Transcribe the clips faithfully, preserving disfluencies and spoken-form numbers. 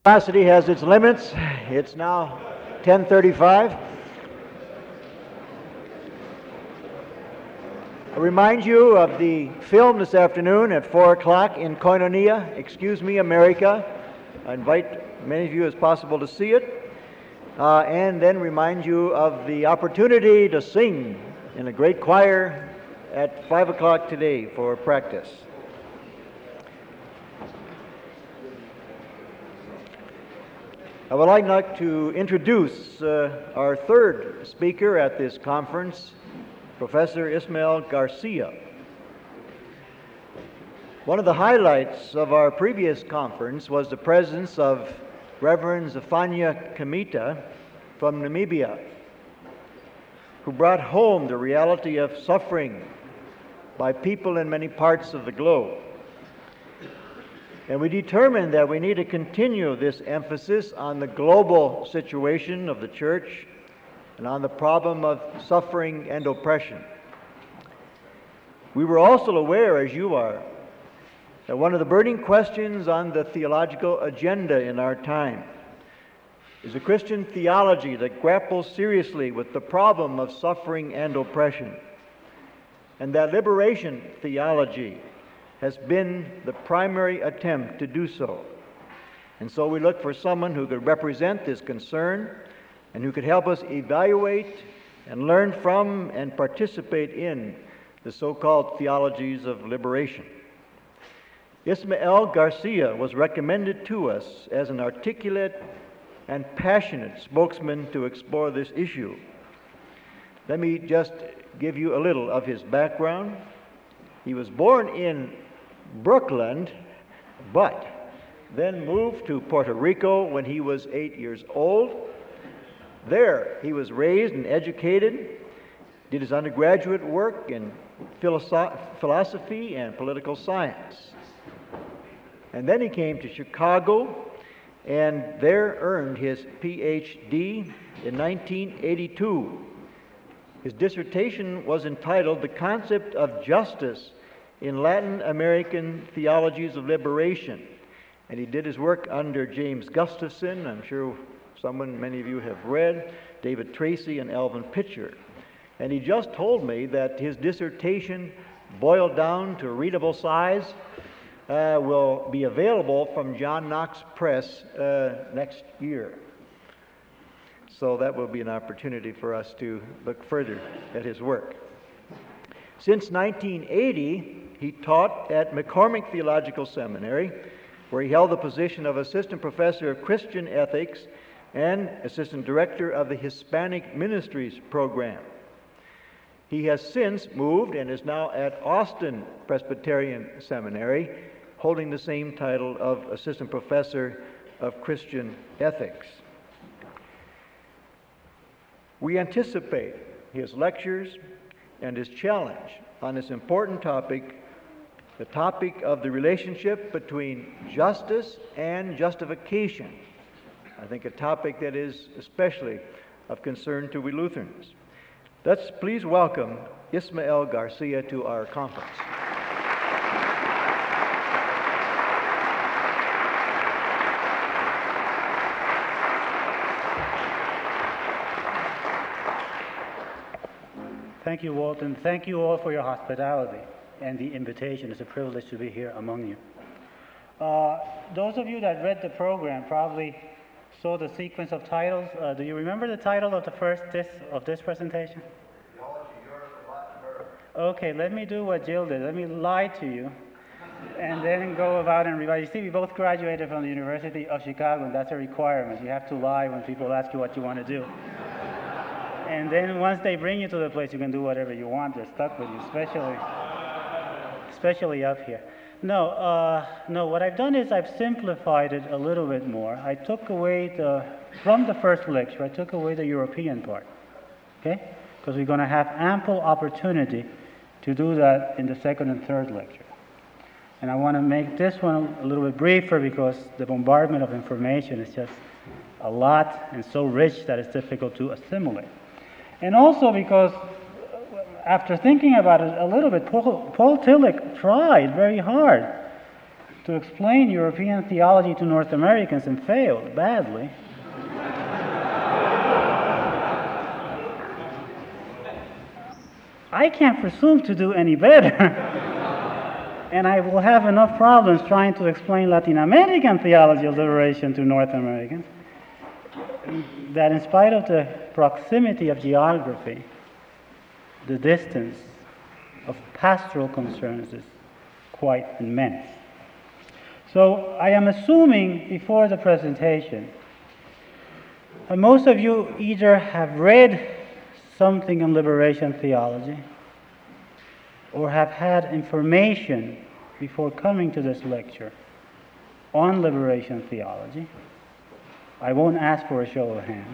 Capacity has its limits. It's now ten thirty-five. I remind you of the film this afternoon at four o'clock in Koinonia, Excuse Me, America. I invite many of you as possible to see it. Uh, and then remind you of the opportunity to sing in a great choir at five o'clock today for practice. I would like now to introduce uh, our third speaker at this conference, Professor Ismael Garcia. One of the highlights of our previous conference was the presence of Reverend Zephaniah Kamita from Namibia, who brought home the reality of suffering by people in many parts of the globe. And we determined that we need to continue this emphasis on the global situation of the church and on the problem of suffering and oppression. We were also aware, as you are, that one of the burning questions on the theological agenda in our time is a Christian theology that grapples seriously with the problem of suffering and oppression, and that liberation theology has been the primary attempt to do so. And so we look for someone who could represent this concern and who could help us evaluate and learn from and participate in the so-called theologies of liberation. Ismael Garcia was recommended to us as an articulate and passionate spokesman to explore this issue. Let me just give you a little of his background. He was born in Brooklyn, but then moved to Puerto Rico when he was eight years old. There he was raised and educated, did his undergraduate work in philosoph- philosophy and political science. And then he came to Chicago and there earned his P H D in nineteen eighty-two. His dissertation was entitled The Concept of Justice in Latin American Theologies of Liberation. And he did his work under James Gustafson, I'm sure someone many of you have read, David Tracy and Alvin Pitcher. And he just told me that his dissertation, boiled down to readable size, uh, will be available from John Knox Press uh, next year. So that will be an opportunity for us to look further at his work. Since nineteen eighty, he taught at McCormick Theological Seminary, where he held the position of Assistant Professor of Christian Ethics and Assistant Director of the Hispanic Ministries Program. He has since moved and is now at Austin Presbyterian Seminary, holding the same title of Assistant Professor of Christian Ethics. We anticipate his lectures and his challenge on this important topic, the topic of the relationship between justice and justification. I think a topic that is especially of concern to we Lutherans. Let's please welcome Ismael Garcia to our conference. Thank you, Walton. Thank you all for your hospitality and the invitation. It's a privilege to be here among you. Uh, those of you that read the program probably saw the sequence of titles. Uh, do you remember the title of the first this of this presentation? Theology, Europe, and Latin America. Okay, let me do what Jill did. Let me lie to you and then go about and revise. You see, we both graduated from the University of Chicago, and that's a requirement. You have to lie when people ask you what you want to do. And then once they bring you to the place, you can do whatever you want. They're stuck with you, especially, especially up here. No, uh, no. What I've done is I've simplified it a little bit more. I took away the from the first lecture. I took away the European part, okay? Because we're going to have ample opportunity to do that in the second and third lecture. And I want to make this one a little bit briefer because the bombardment of information is just a lot and so rich that it's difficult to assimilate. And also because after thinking about it a little bit, Paul, Paul Tillich tried very hard to explain European theology to North Americans and failed badly. I can't presume to do any better. And I will have enough problems trying to explain Latin American theology of liberation to North Americans that in spite of the proximity of geography, the distance of pastoral concerns is quite immense. So I am assuming before the presentation that most of you either have read something on liberation theology or have had information before coming to this lecture on liberation theology. I won't ask for a show of hands.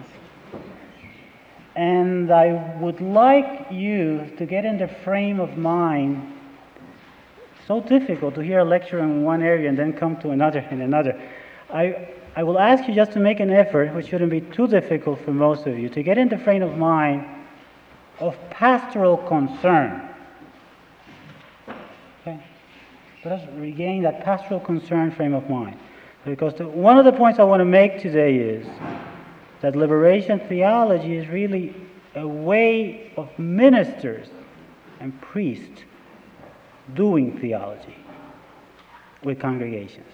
And I would like you to get in the frame of mind. So difficult to hear a lecture in one area and then come to another and another. I, I will ask you just to make an effort, which shouldn't be too difficult for most of you, to get in the frame of mind of pastoral concern. Okay? Let us regain that pastoral concern frame of mind. Because the, one of the points I want to make today is that liberation theology is really a way of ministers and priests doing theology with congregations.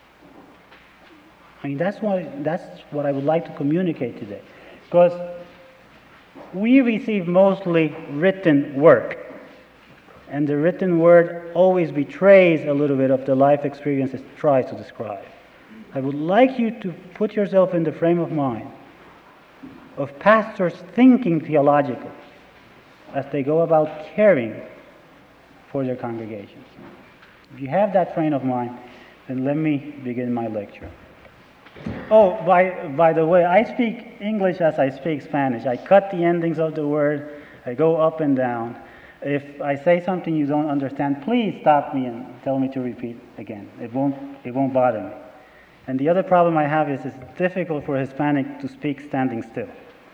I mean, that's what, that's what I would like to communicate today. Because we receive mostly written work. And the written word always betrays a little bit of the life experience it tries to describe. I would like you to put yourself in the frame of mind of pastors thinking theologically as they go about caring for their congregations. If you have that frame of mind, then let me begin my lecture. Oh, by, by the way, I speak English as I speak Spanish. I cut the endings of the word. I go up and down. If I say something you don't understand, please stop me and tell me to repeat again. It won't, it won't bother me. And the other problem I have is it's difficult for a Hispanic to speak standing still.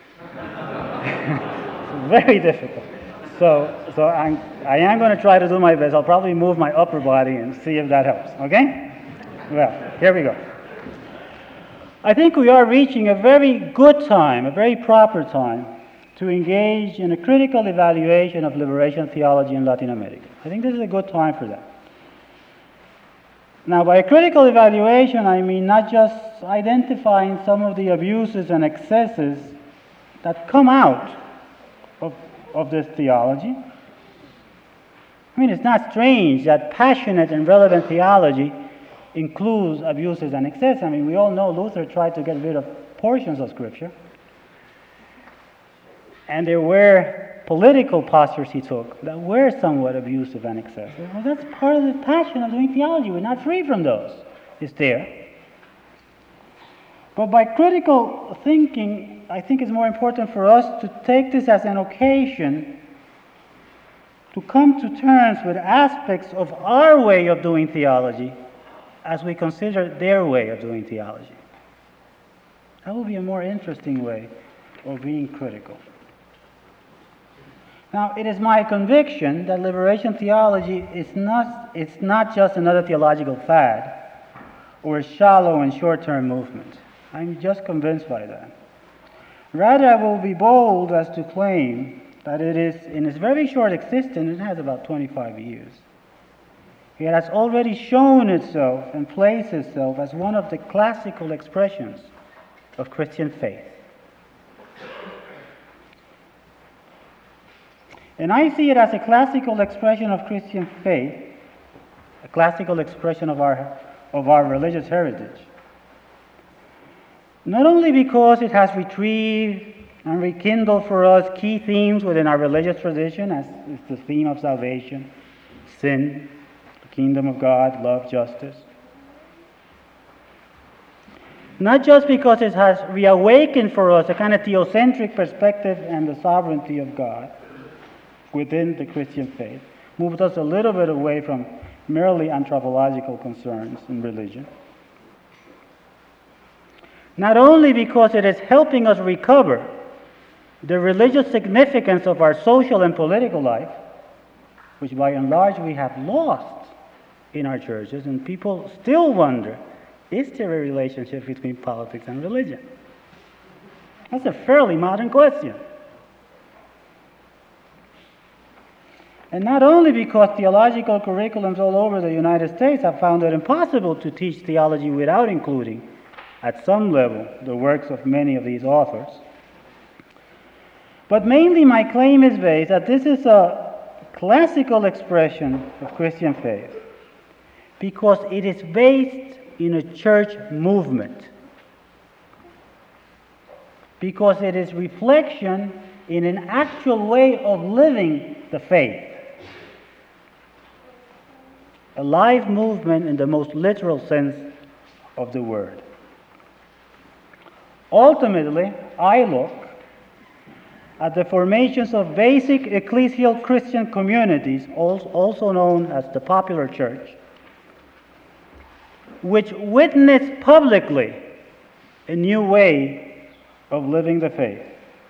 It's very difficult. So, so I'm, I am going to try to do my best. I'll probably move my upper body and see if that helps, okay? Well, here we go. I think we are reaching a very good time, a very proper time, to engage in a critical evaluation of liberation theology in Latin America. I think this is a good time for that. Now, by a critical evaluation, I mean not just identifying some of the abuses and excesses that come out of, of this theology. I mean, it's not strange that passionate and relevant theology includes abuses and excesses. I mean, we all know Luther tried to get rid of portions of Scripture. And there were political postures he took that were somewhat abusive and excessive. Well, that's part of the passion of doing theology. We're not free from those. It's there. But by critical thinking, I think it's more important for us to take this as an occasion to come to terms with aspects of our way of doing theology as we consider their way of doing theology. That will be a more interesting way of being critical. Now, it is my conviction that liberation theology is not, it's not just another theological fad or a shallow and short-term movement. I'm just convinced by that. Rather, I will be bold as to claim that it is, in its very short existence, it has about twenty-five years. It has already shown itself and placed itself as one of the classical expressions of Christian faith. And I see it as a classical expression of Christian faith, a classical expression of our, of our religious heritage. Not only because it has retrieved and rekindled for us key themes within our religious tradition, as is the theme of salvation, sin, the kingdom of God, love, justice. Not just because it has reawakened for us a kind of theocentric perspective and the sovereignty of God within the Christian faith, moved us a little bit away from merely anthropological concerns in religion. Not only because it is helping us recover the religious significance of our social and political life, which by and large we have lost in our churches, and people still wonder, is there a relationship between politics and religion? That's a fairly modern question. And not only because theological curriculums all over the United States have found it impossible to teach theology without including, at some level, the works of many of these authors, but mainly my claim is based that this is a classical expression of Christian faith because it is based in a church movement, because it is reflection in an actual way of living the faith. A live movement in the most literal sense of the word. Ultimately, I look at the formations of basic ecclesial Christian communities, also known as the popular church, which witness publicly a new way of living the faith.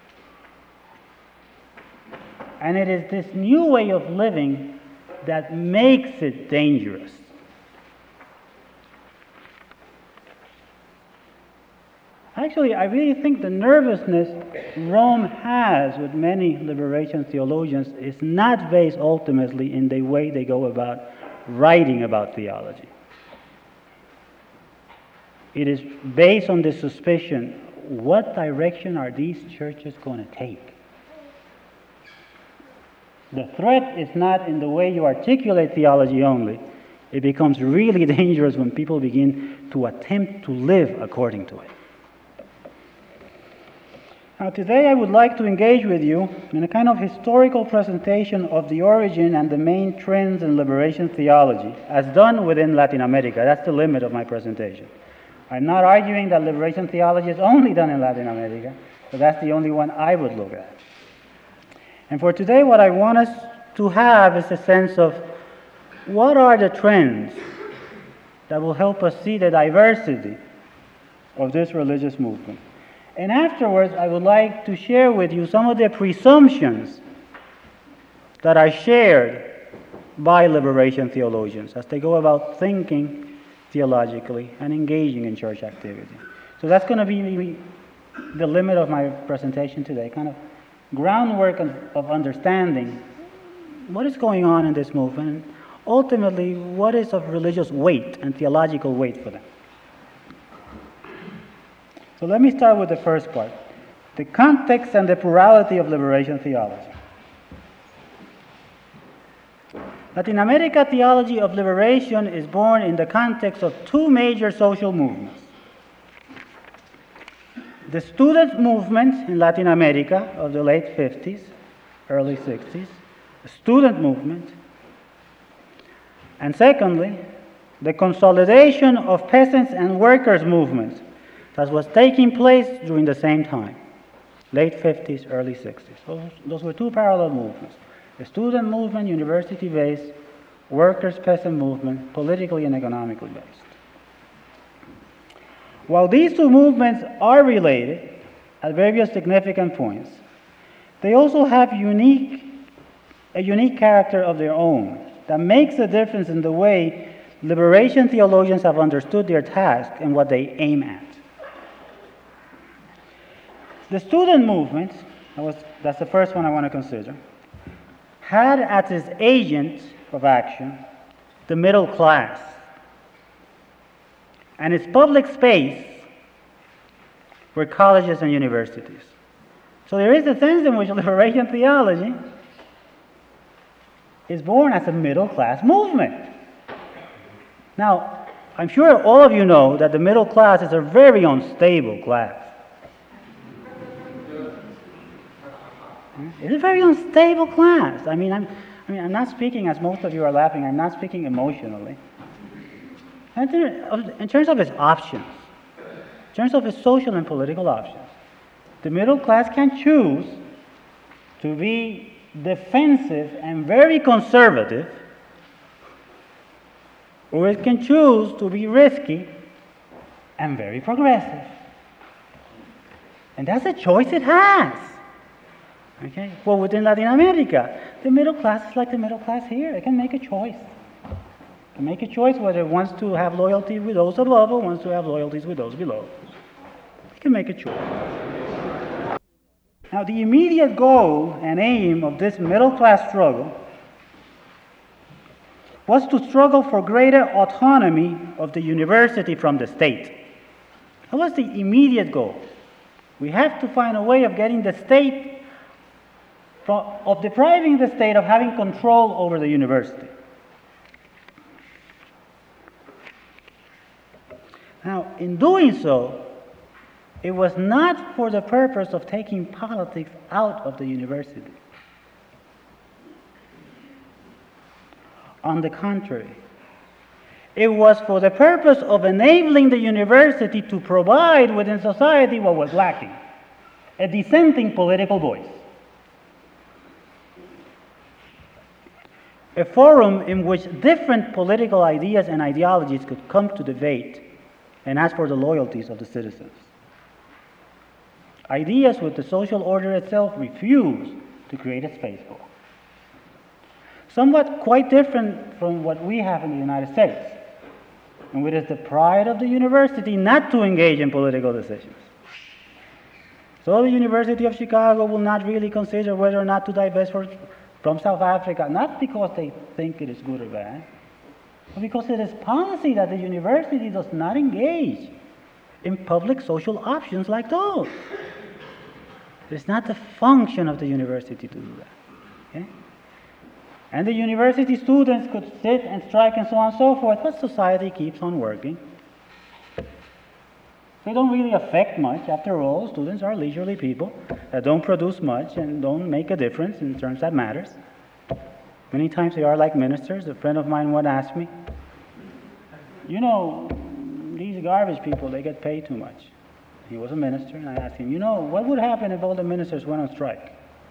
And it is this new way of living that makes it dangerous. Actually, I really think the nervousness Rome has with many liberation theologians is not based ultimately in the way they go about writing about theology. It is based on the suspicion, what direction are these churches going to take? The threat is not in the way you articulate theology only. It becomes really dangerous when people begin to attempt to live according to it. Now, today I would like to engage with you in a kind of historical presentation of the origin and the main trends in liberation theology, as done within Latin America. That's the limit of my presentation. I'm not arguing that liberation theology is only done in Latin America, but that's the only one I would look at. And for today, what I want us to have is a sense of what are the trends that will help us see the diversity of this religious movement. And afterwards, I would like to share with you some of the presumptions that are shared by liberation theologians as they go about thinking theologically and engaging in church activity. So that's going to be the limit of my presentation today, kind of groundwork of understanding what is going on in this movement, and ultimately what is of religious weight and theological weight for them. So let me start with the first part, the context and the plurality of liberation theology. Latin America theology of liberation is born in the context of two major social movements. The student movement in Latin America of the late fifties, early sixties, the student movement. And secondly, the consolidation of peasants and workers movements that was taking place during the same time, late fifties, early sixties. Those, those were two parallel movements. The student movement, university-based, workers' peasant movement, politically and economically based. While these two movements are related at various significant points, they also have unique, a unique character of their own that makes a difference in the way liberation theologians have understood their task and what they aim at. The student movement, that was, that's the first one I want to consider, had as its agent of action the middle class. And its public space were colleges and universities. So there is a sense in which liberation theology is born as a middle class movement. Now, I'm sure all of you know that the middle class is a very unstable class. It's a very unstable class. I mean, I'm, I mean, I'm not speaking, as most of you are laughing, I'm not speaking emotionally. In terms of its options, in terms of its social and political options, the middle class can choose to be defensive and very conservative, or it can choose to be risky and very progressive. And that's a choice it has. Okay? Well, within Latin America, the middle class is like the middle class here. It can make a choice. can make a choice whether it wants to have loyalty with those above or wants to have loyalties with those below. It can make a choice. Now, the immediate goal and aim of this middle-class struggle was to struggle for greater autonomy of the university from the state. That was the immediate goal. We have to find a way of getting the state, from, of depriving the state of having control over the university. Now, in doing so, it was not for the purpose of taking politics out of the university. On the contrary, it was for the purpose of enabling the university to provide within society what was lacking, a dissenting political voice. A forum in which different political ideas and ideologies could come to debate and ask for the loyalties of the citizens. Ideas which the social order itself refused to create a space for. Somewhat quite different from what we have in the United States, in which it is the pride of the university not to engage in political decisions. So the University of Chicago will not really consider whether or not to divest from South Africa, not because they think it is good or bad, but because it is policy that the university does not engage in public social options like those. It's not the function of the university to do that. Okay? And the university students could sit and strike and so on and so forth, but society keeps on working. They don't really affect much. After all, students are leisurely people that don't produce much and don't make a difference in terms that matters. Many times they are like ministers. A friend of mine once asked me, you know, these garbage people, they get paid too much. He was a minister, and I asked him, you know, what would happen if all the ministers went on strike?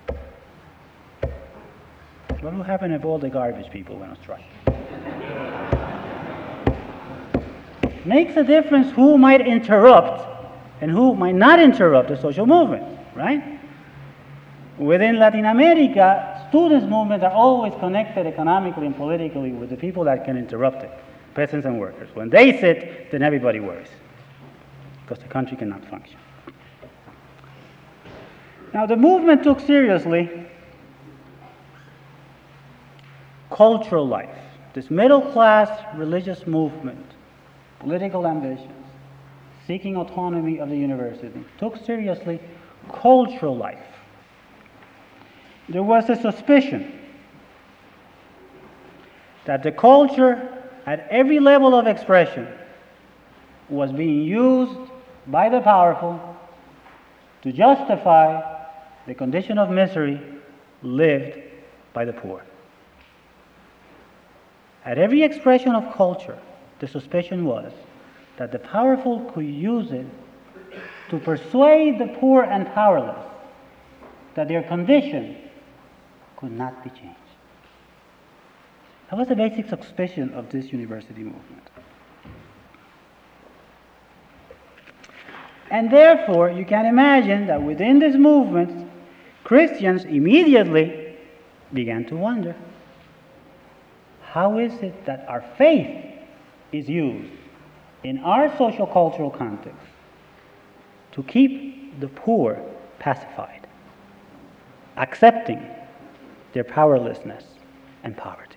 What would happen if all the garbage people went on strike? Makes a difference who might interrupt and who might not interrupt the social movement, right? Within Latin America, students' movements are always connected economically and politically with the people that can interrupt it, peasants and workers. When they sit, then everybody worries, because the country cannot function. Now, the movement took seriously cultural life, this middle-class religious movement, political ambitions, seeking autonomy of the university, took seriously cultural life. There was a suspicion that the culture at every level of expression was being used by the powerful to justify the condition of misery lived by the poor. At every expression of culture, the suspicion was that the powerful could use it to persuade the poor and powerless that their condition could not be changed. That was the basic suspicion of this university movement. And therefore, you can imagine that within this movement, Christians immediately began to wonder, how is it that our faith is used in our social cultural context to keep the poor pacified, accepting their powerlessness and poverty?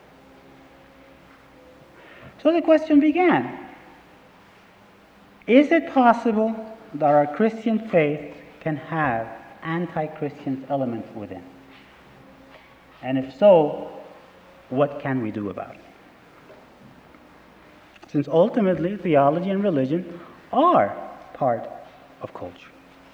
So the question began, is it possible that our Christian faith can have anti-Christian elements within? And if so, what can we do about it? Since ultimately theology and religion are part of culture.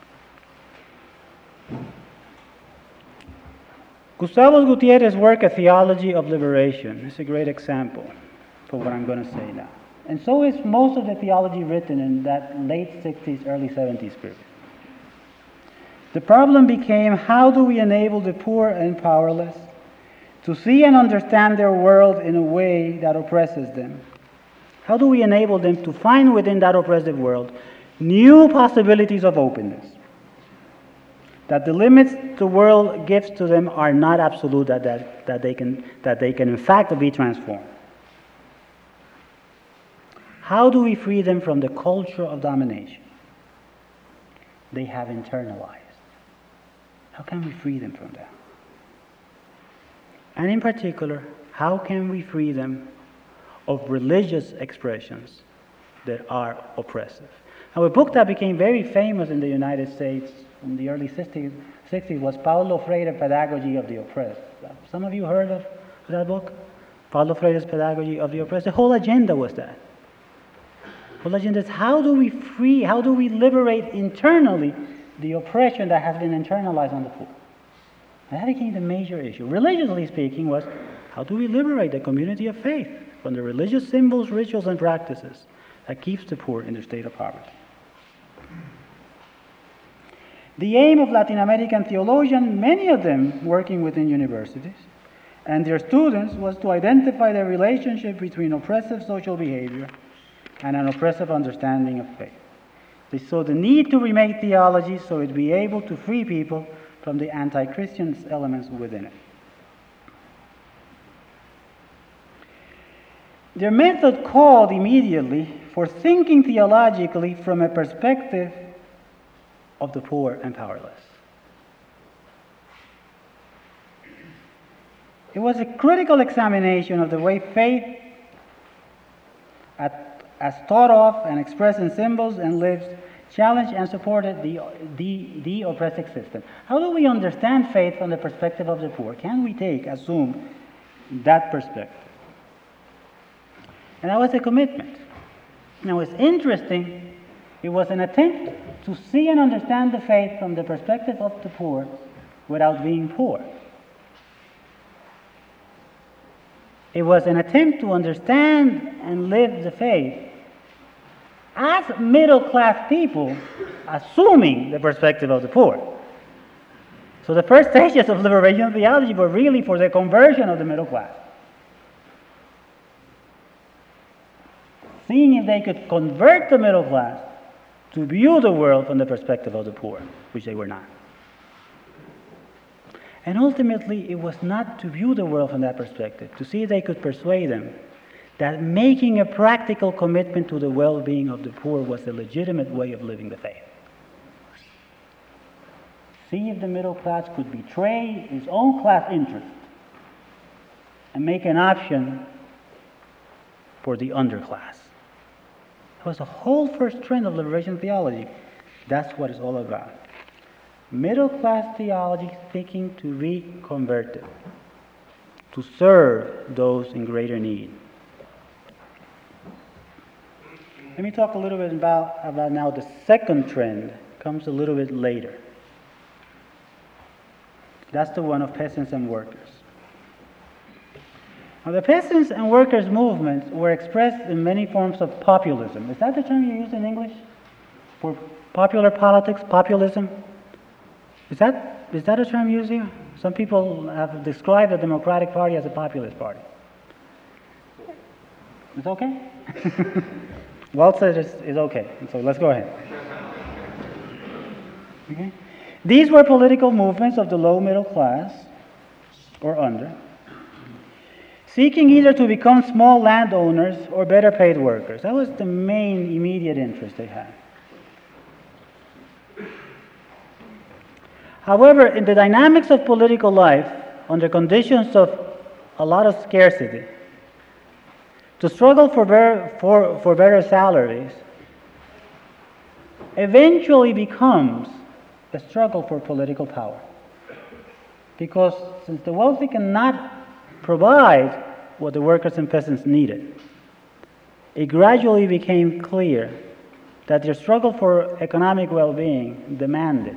Gustavo Gutierrez's work, A Theology of Liberation, is a great example for what I'm going to say now. And so is most of the theology written in that late sixties, early seventies period. The problem became, how do we enable the poor and powerless to see and understand their world in a way that oppresses them? How do we enable them to find within that oppressive world new possibilities of openness? That the limits the world gives to them are not absolute, that, that, that, they can, that they can in fact be transformed. How do we free them from the culture of domination they have internalized? How can we free them from that? And in particular, how can we free them of religious expressions that are oppressive? Now, a book that became very famous in the United States in the early sixties was Paulo Freire, Pedagogy of the Oppressed. Some of you heard of that book? Paulo Freire's Pedagogy of the Oppressed. The whole agenda was that. The whole agenda is how do we free, how do we liberate internally the oppression that has been internalized on the poor? And that became the major issue. Religiously speaking was, how do we liberate the community of faith from the religious symbols, rituals, and practices that keeps the poor in their state of poverty? The aim of Latin American theologians, many of them working within universities, and their students was to identify the relationship between oppressive social behavior and an oppressive understanding of faith. They saw the need to remake theology so it would be able to free people from the anti-Christian elements within it. Their method called immediately for thinking theologically from a perspective of the poor and powerless. It was a critical examination of the way faith, at, as thought of and expressed in symbols and lives, challenged and supported the, the, the oppressive system. How do we understand faith from the perspective of the poor? Can we take, assume, that perspective? And that was a commitment. Now, it's interesting. It was an attempt to see and understand the faith from the perspective of the poor without being poor. It was an attempt to understand and live the faith as middle-class people, assuming the perspective of the poor. So the first stages of liberation theology were really for the conversion of the middle class. Seeing if they could convert the middle class to view the world from the perspective of the poor, which they were not. And ultimately, it was not to view the world from that perspective, to see if they could persuade them that making a practical commitment to the well-being of the poor was a legitimate way of living the faith. See if the middle class could betray its own class interest and make an option for the underclass. That was the whole first trend of liberation theology. That's what it's all about. Middle-class theology seeking to be converted, to serve those in greater need. Let me talk a little bit about, about now the second trend, comes a little bit later. That's the one of peasants and workers. Now, the peasants and workers movements were expressed in many forms of populism. Is that the term you use in English? For popular politics, populism? Is that, is that a term used here? Some people have described the Democratic Party as a populist party. It's okay? Walt said it's, it's okay, so let's go ahead. Okay? These were political movements of the low middle class, or under, seeking either to become small landowners or better paid workers. That was the main immediate interest they had. However, in the dynamics of political life, under conditions of a lot of scarcity, to struggle for better, for, for better salaries eventually becomes a struggle for political power. Because since the wealthy cannot provide what the workers and peasants needed, it gradually became clear that their struggle for economic well-being demanded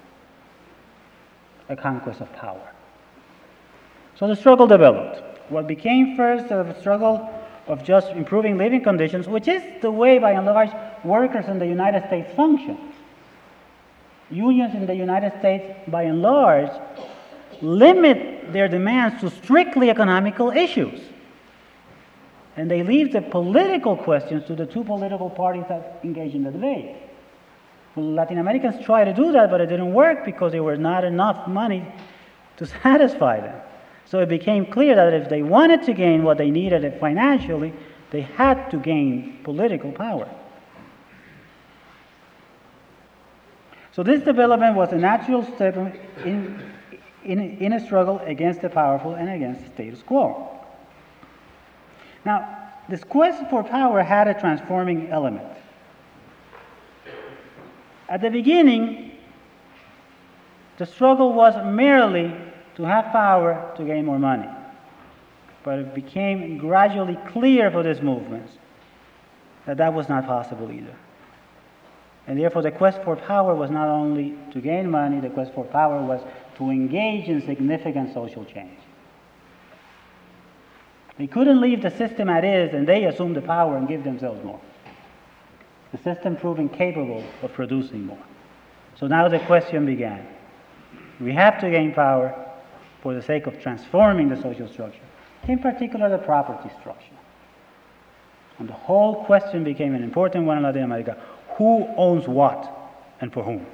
a conquest of power. So the struggle developed. What became first a struggle of just improving living conditions, which is the way, by and large, workers in the United States function. Unions in the United States, by and large, limit their demands to strictly economical issues. And they leave the political questions to the two political parties that engage in the debate. Well, Latin Americans tried to do that, but it didn't work because there was not enough money to satisfy them. So it became clear that if they wanted to gain what they needed financially, They had to gain political power. So this development was a natural step in, in, in a struggle against the powerful and against the status quo. Now, this quest for power had a transforming element. At the beginning, the struggle was merely to have power to gain more money. But it became gradually clear for these movements that that was not possible either. And therefore, the quest for power was not only to gain money, the quest for power was to engage in significant social change. They couldn't leave the system as is, and they assume the power and give themselves more. The system proving capable of producing more. So now the question began. We have to gain power for the sake of transforming the social structure, in particular the property structure. And the whole question became an important one in Latin America. Who owns what and for whom?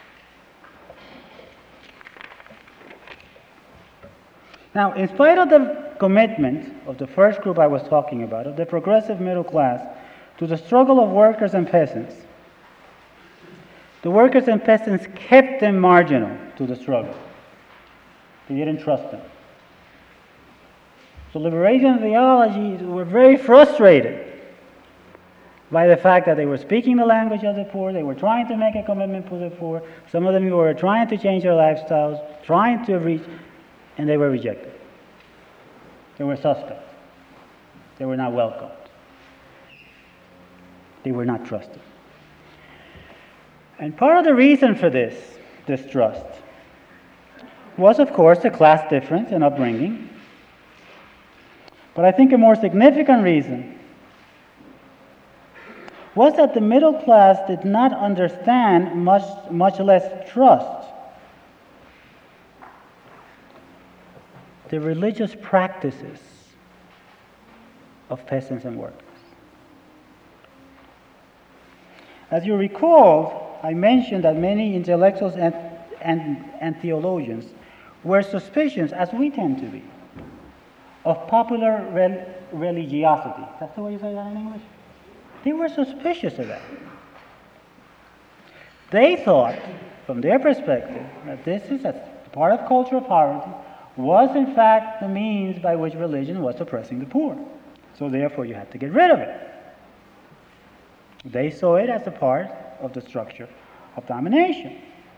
Now, in spite of the commitment of the first group I was talking about, of the progressive middle class, to the struggle of workers and peasants, the workers and peasants kept them marginal to the struggle. They didn't trust them. So liberation theologies were very frustrated by the fact that they were speaking the language of the poor, they were trying to make a commitment for the poor, some of them were trying to change their lifestyles, trying to reach, and they were rejected. They were suspect. They were not welcomed. They were not trusted. And part of the reason for this distrust was, of course, the class difference in upbringing. But I think a more significant reason was that the middle class did not understand, much, much less trust, the religious practices of peasants and workers. As you recall, I mentioned that many intellectuals and, and, and theologians were suspicious, as we tend to be, of popular rel- religiosity. That's the way you say that in English? They were suspicious of that. They thought, from their perspective, that this is a part of cultural poverty, was in fact the means by which religion was oppressing the poor. So therefore you had to get rid of it. They saw it as a part of the structure of domination.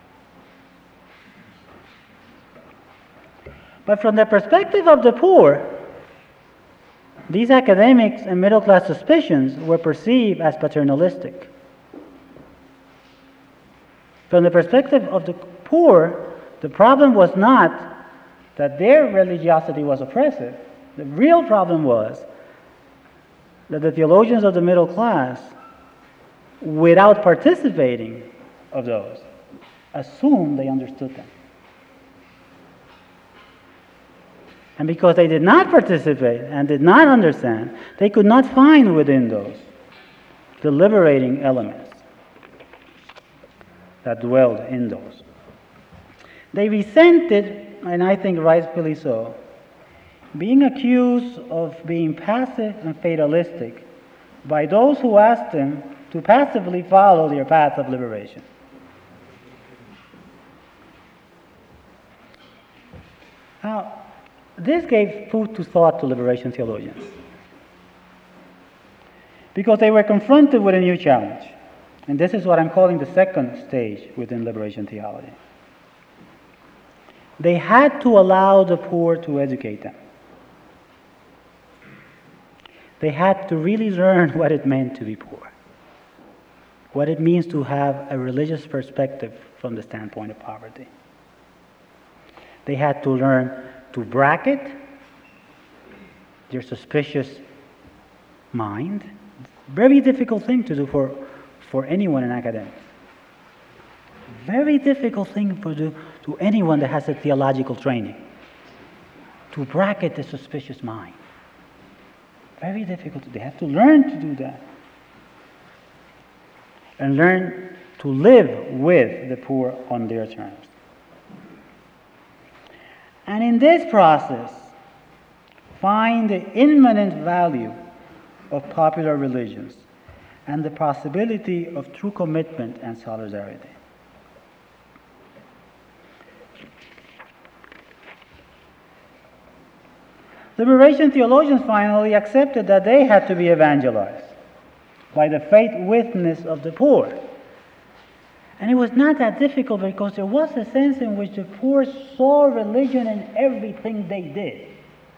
But from the perspective of the poor, these academics and middle-class suspicions were perceived as paternalistic. From the perspective of the poor, the problem was not that their religiosity was oppressive. The real problem was that the theologians of the middle class, without participating of those, assumed they understood them. And because they did not participate and did not understand, they could not find within those the liberating elements that dwelled in those. They resented, and I think rightfully so, being accused of being passive and fatalistic by those who asked them to passively follow their path of liberation. Now, this gave food to thought to liberation theologians, because they were confronted with a new challenge. And this is what I'm calling the second stage within liberation theology. They had to allow the poor to educate them. They had to really learn what it meant to be poor, what it means to have a religious perspective from the standpoint of poverty. They had to learn to bracket their suspicious mind. Very difficult thing to do for, for anyone in academics. Very difficult thing to do to anyone that has a theological training. To bracket the suspicious mind. Very difficult. They have to learn to do that. And learn to live with the poor on their terms. And in this process, find the immanent value of popular religions and the possibility of true commitment and solidarity. Liberation theologians finally accepted that they had to be evangelized by the faith witness of the poor. And it was not that difficult because there was a sense in which the poor saw religion in everything they did.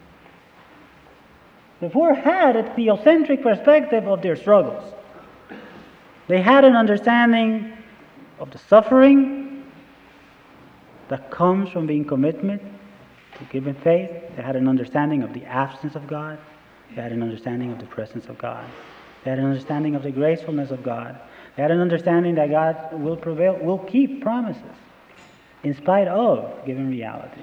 The poor had a theocentric perspective of their struggles. They had an understanding of the suffering that comes from being committed to giving faith. They had an understanding of the absence of God. They had an understanding of the presence of God. They had an understanding of the gracefulness of God. They had an understanding that God will prevail, will keep promises in spite of given realities.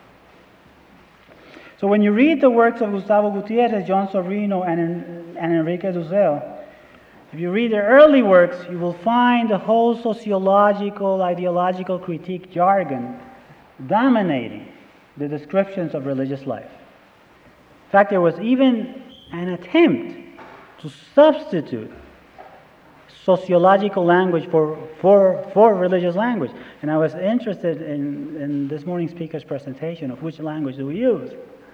So when you read the works of Gustavo Gutierrez, John Sobrino, and, and Enrique Dussel, if you read their early works, you will find the whole sociological, ideological critique jargon dominating the descriptions of religious life. In fact, there was even an attempt to substitute sociological language for, for, for religious language. And I was interested in, in this morning's speaker's presentation of which language do we use.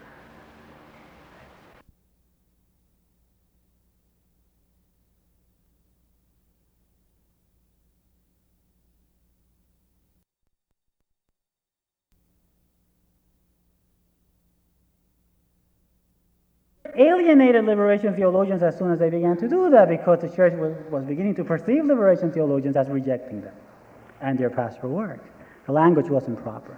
Alienated liberation theologians as soon as they began to do that because the church was, was beginning to perceive liberation theologians as rejecting them and their pastoral work. The language wasn't proper.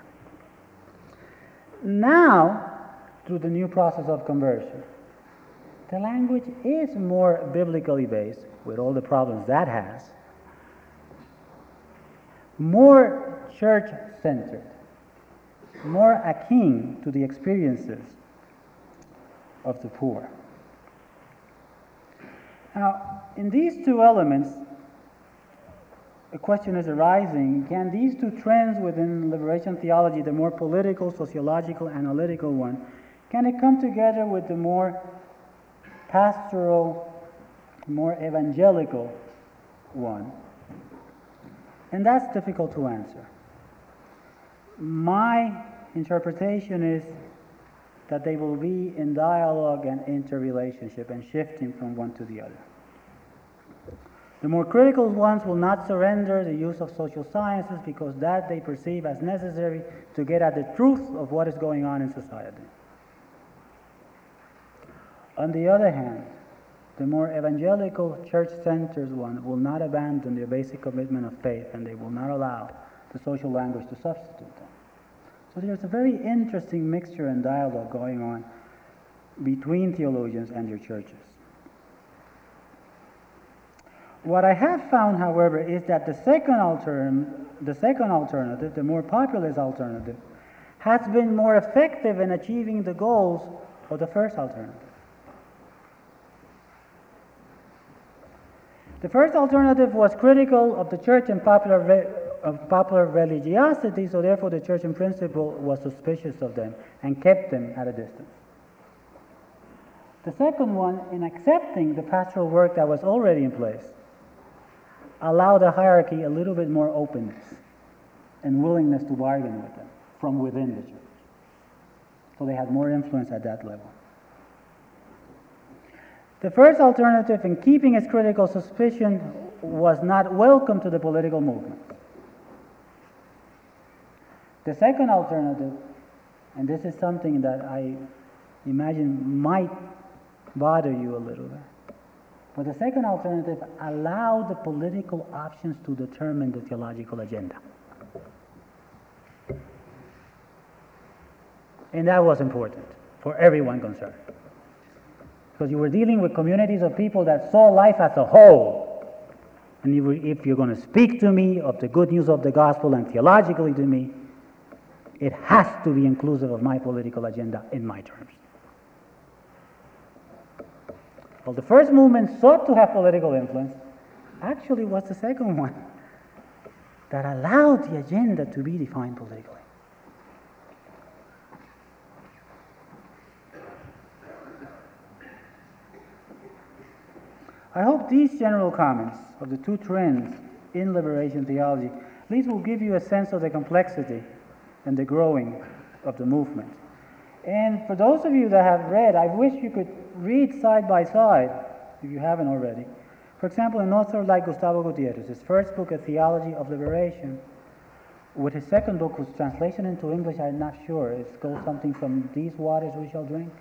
Now, through the new process of conversion, the language is more biblically based, with all the problems that has, more church-centered, more akin to the experiences of the poor. Now, in these two elements, a question is arising: can these two trends within liberation theology, the more political, sociological, analytical one, can it come together with the more pastoral, more evangelical one? And that's difficult to answer. My interpretation is that they will be in dialogue and interrelationship and shifting from one to the other. The more critical ones will not surrender the use of social sciences because that they perceive as necessary to get at the truth of what is going on in society. On the other hand, the more evangelical church-centered one will not abandon their basic commitment of faith, and they will not allow the social language to substitute them. So there's a very interesting mixture and dialogue going on between theologians and their churches. What I have found, however, is that the second, altern- the second alternative, the more populist alternative, has been more effective in achieving the goals of the first alternative. The first alternative was critical of the church and popular re- of popular religiosity, so therefore the church in principle was suspicious of them and kept them at a distance. The second one, in accepting the pastoral work that was already in place, allowed the hierarchy a little bit more openness and willingness to bargain with them from within the church. So they had more influence at that level. The first alternative, in keeping its critical suspicion, was not welcome to the political movement. The second alternative, and this is something that I imagine might bother you a little bit, but the second alternative allowed the political options to determine the theological agenda. And that was important for everyone concerned. Because you were dealing with communities of people that saw life as a whole. And you were, if you're going to speak to me of the good news of the gospel and theologically to me, it has to be inclusive of my political agenda in my terms. Well, the first movement sought to have political influence. Actually was the second one that allowed the agenda to be defined politically. I hope these general comments of the two trends in liberation theology at least will give you a sense of the complexity and the growing of the movement. And for those of you that have read, I wish you could read side by side, if you haven't already. For example, an author like Gustavo Gutierrez, his first book, A Theology of Liberation, with his second book, whose translation into English I'm not sure, it goes something from these waters we shall drink.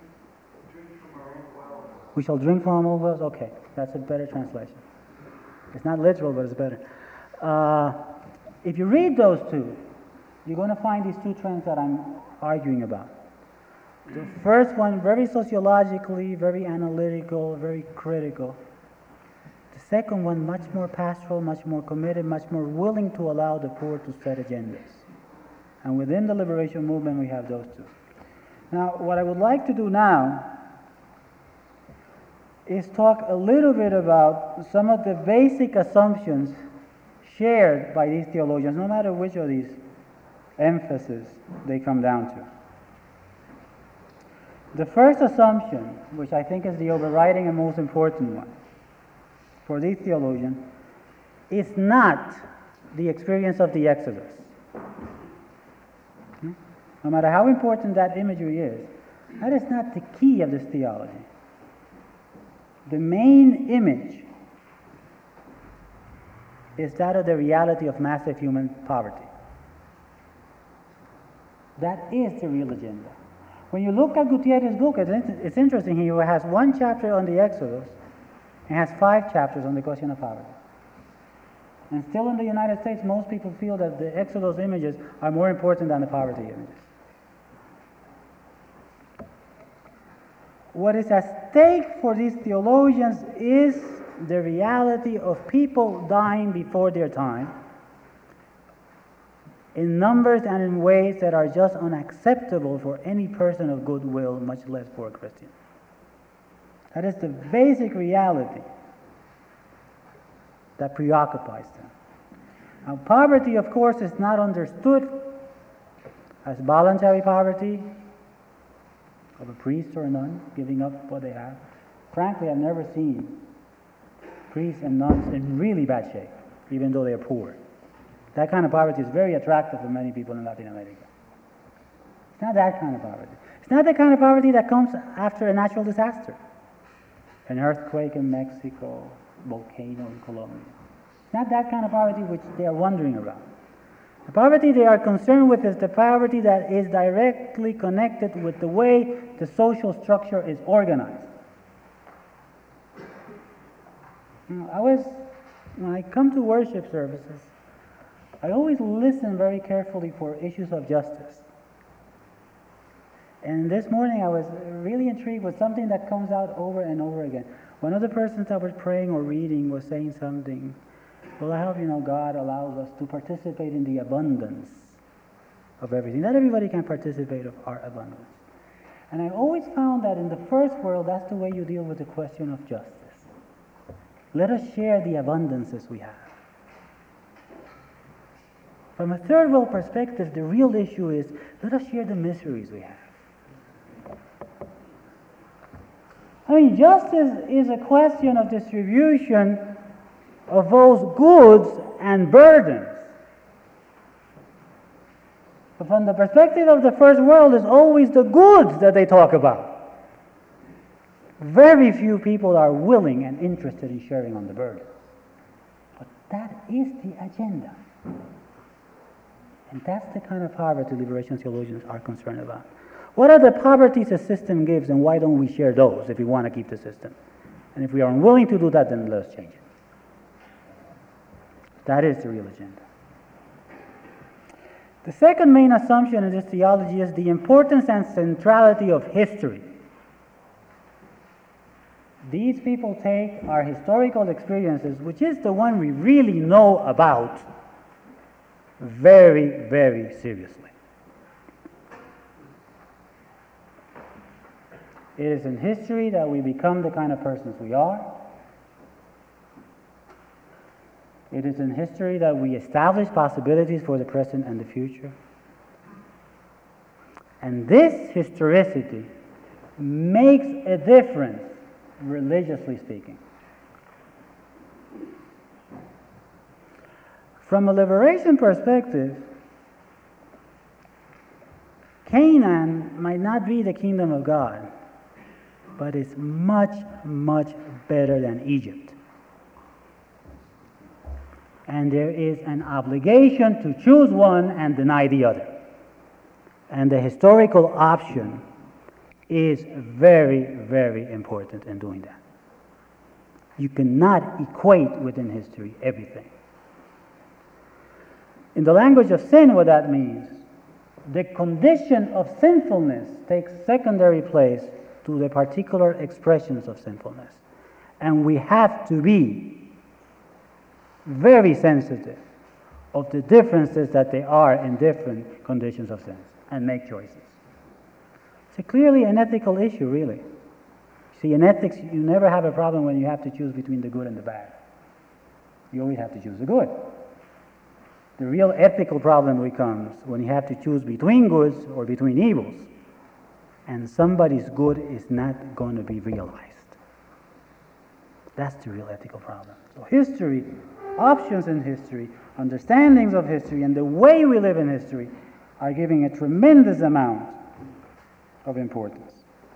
We shall drink from our own wells? Okay, that's a better translation. It's not literal, but it's better. Uh, if you read those two, you're going to find these two trends that I'm arguing about. The first one, very sociologically, very analytical, very critical. The second one, much more pastoral, much more committed, much more willing to allow the poor to set agendas. And within the liberation movement, we have those two. Now, what I would like to do now is talk a little bit about some of the basic assumptions shared by these theologians, no matter which of these emphases they come down to. The first assumption, which I think is the overriding and most important one for these theologians, is not the experience of the Exodus. No matter how important that imagery is, that is not the key of this theology. The main image is that of the reality of massive human poverty. That is the real agenda. When you look at Gutierrez's book, it's interesting. He has one chapter on the Exodus and has five chapters on the question of poverty. And still in the United States, most people feel that the Exodus images are more important than the poverty images. What is at stake for these theologians is the reality of people dying before their time in numbers and in ways that are just unacceptable for any person of goodwill, much less for a Christian. That is the basic reality that preoccupies them. Now, poverty, of course, is not understood as voluntary poverty of a priest or a nun giving up what they have. Frankly, I've never seen priests and nuns in really bad shape, even though they're poor. That kind of poverty is very attractive for many people in Latin America. It's not that kind of poverty. It's not the kind of poverty that comes after a natural disaster. An earthquake in Mexico, volcano in Colombia. It's not that kind of poverty which they are wondering about. The poverty they are concerned with is the poverty that is directly connected with the way the social structure is organized. I was, when I come to worship services, I always listen very carefully for issues of justice. And this morning I was really intrigued with something that comes out over and over again. One of the persons that was praying or reading was saying something, well, I hope you know God allows us to participate in the abundance of everything. Not everybody can participate of our abundance. And I always found that in the first world, that's the way you deal with the question of justice. Let us share the abundances we have. From a third world perspective, the real issue is, let us share the miseries we have. I mean, justice is a question of distribution of both goods and burdens. But from the perspective of the first world, it's always the goods that they talk about. Very few people are willing and interested in sharing on the burden. But that is the agenda. And that's the kind of poverty liberation theologians are concerned about. What are the poverties the system gives, and why don't we share those if we want to keep the system? And if we are unwilling to do that, then let us change it. That is the real agenda. The second main assumption in this theology is the importance and centrality of history. These people take our historical experiences, which is the one we really know about, very, very seriously. It is in history that we become the kind of persons we are. It is in history that we establish possibilities for the present and the future. And this historicity makes a difference, religiously speaking. From a liberation perspective, Canaan might not be the kingdom of God, but it's much, much better than Egypt. And there is an obligation to choose one and deny the other. And the historical option is very, very important in doing that. You cannot equate within history everything. In the language of sin, what that means, the condition of sinfulness takes secondary place to the particular expressions of sinfulness. And we have to be very sensitive of the differences that there are in different conditions of sin and make choices. It's clearly an ethical issue, really. See, in ethics, you never have a problem when you have to choose between the good and the bad. You always have to choose the good. The real ethical problem becomes when you have to choose between goods or between evils, and somebody's good is not going to be realized. That's the real ethical problem. So history, options in history, understandings of history, and the way we live in history are giving a tremendous amount of importance.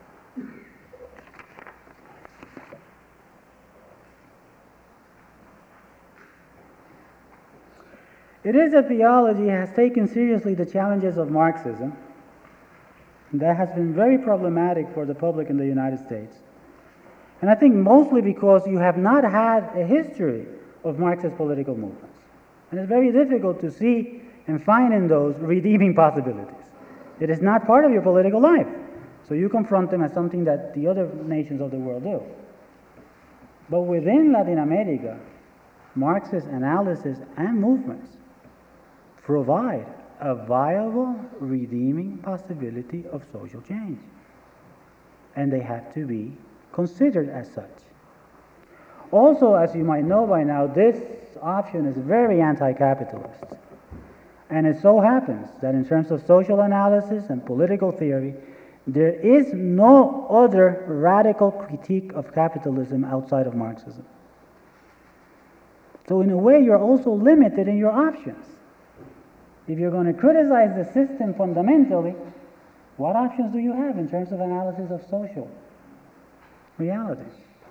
It is that theology has taken seriously the challenges of Marxism. That has been very problematic for the public in the United States. And I think mostly because you have not had a history of Marxist political movements. And it's very difficult to see and find in those redeeming possibilities. It is not part of your political life. So you confront them as something that the other nations of the world do. But within Latin America, Marxist analysis and movements provide a viable, redeeming possibility of social change. And they have to be considered as such. Also, as you might know by now, this option is very anti-capitalist. And it so happens that in terms of social analysis and political theory, there is no other radical critique of capitalism outside of Marxism. So in a way, you're also limited in your options. If you're going to criticize the system fundamentally, what options do you have in terms of analysis of social realities?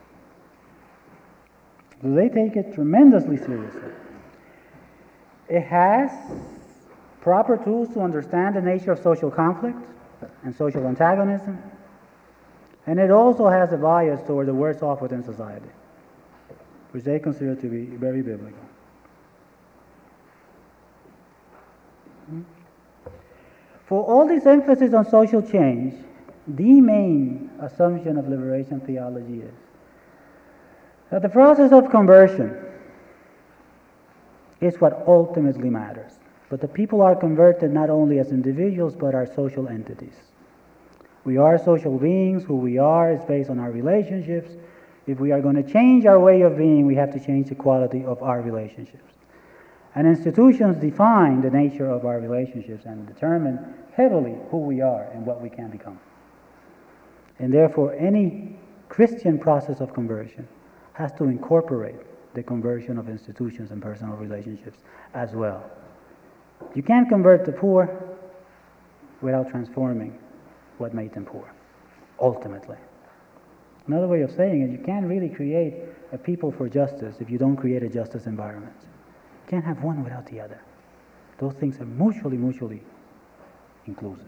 So they take it tremendously seriously. It has proper tools to understand the nature of social conflict and social antagonism, and it also has a bias toward the worse off within society, which they consider to be very biblical. For all this emphasis on social change, the main assumption of liberation theology is that the process of conversion is what ultimately matters. But the people are converted not only as individuals, but as social entities. We are social beings. Who we are is based on our relationships. If we are going to change our way of being, we have to change the quality of our relationships. And institutions define the nature of our relationships and determine heavily who we are and what we can become. And therefore, any Christian process of conversion has to incorporate the conversion of institutions and personal relationships as well. You can't convert the poor without transforming what made them poor, ultimately. Another way of saying it, you can't really create a people for justice if you don't create a justice environment. You can't have one without the other. Those things are mutually, mutually inclusive.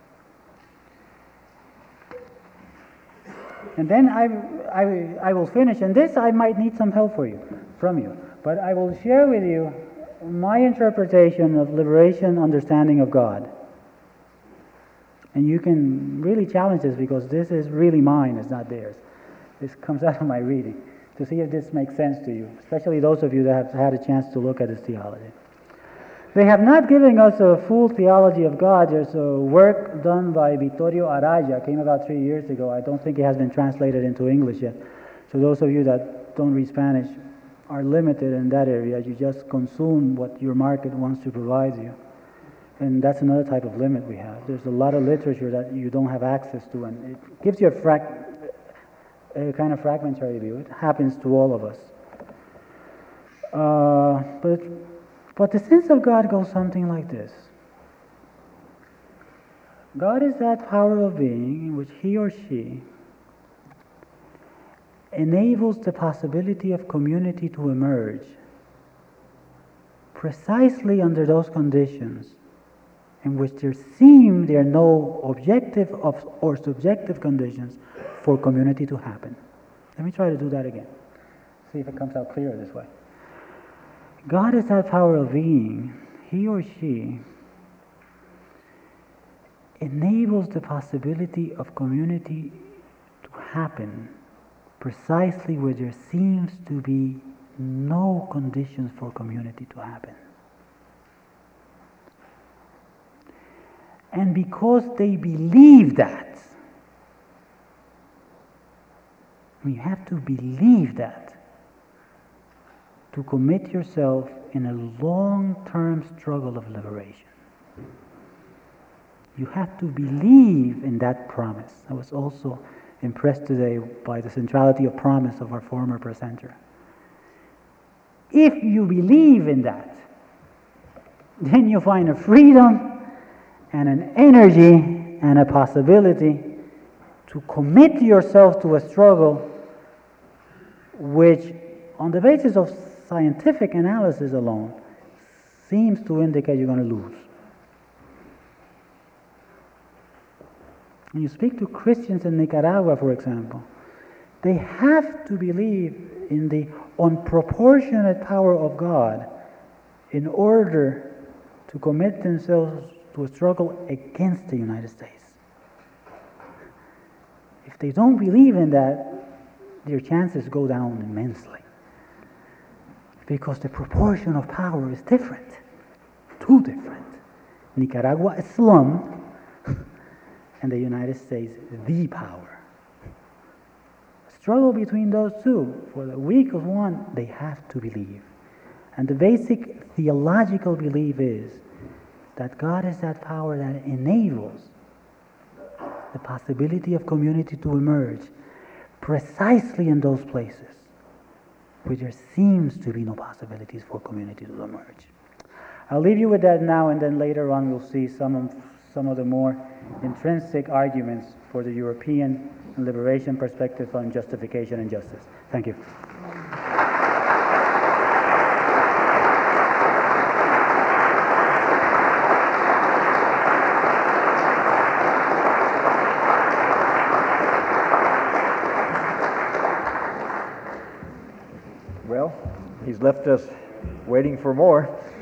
And then I, I, I will finish, and this I might need some help for you, from you. But I will share with you my interpretation of liberation understanding of God. And you can really challenge this because this is really mine, it's not theirs. This comes out of my reading to see if this makes sense to you, especially those of you that have had a chance to look at this theology. They have not given us a full theology of God. There's a work done by Vittorio Araya, came about three years ago. I don't think it has been translated into English yet. So those of you that don't read Spanish are limited in that area. You just consume what your market wants to provide you. And that's another type of limit we have. There's a lot of literature that you don't have access to, and it gives you a, frac- a kind of fragmentary view. It happens to all of us. Uh, but, but the sense of God goes something like this. God is that power of being in which he or she enables the possibility of community to emerge precisely under those conditions in which there seem there are no objective of, or subjective conditions for community to happen. Let me try to do that again. See if it comes out clearer this way. God is that power of being. He or she enables the possibility of community to happen precisely where there seems to be no conditions for community to happen. And because they believe that, you have to believe that to commit yourself in a long-term struggle of liberation. You have to believe in that promise. I was also impressed today by the centrality of promise of our former presenter. If you believe in that, then you find a freedom and an energy and a possibility to commit yourself to a struggle which, on the basis of scientific analysis alone, seems to indicate you're going to lose. When you speak to Christians in Nicaragua, for example, they have to believe in the unproportionate power of God in order to commit themselves to a struggle against the United States. If they don't believe in that, their chances go down immensely. Because the proportion of power is different. Too different. Nicaragua a slum, and the United States the power. Struggle between those two. For the weak of one, they have to believe. And the basic theological belief is that God is that power that enables the possibility of community to emerge precisely in those places where there seems to be no possibilities for community to emerge. I'll leave you with that now, and then later on we'll see some of, some of the more intrinsic arguments for the European liberation perspective on justification and justice. Thank you. Well, he's left us waiting for more.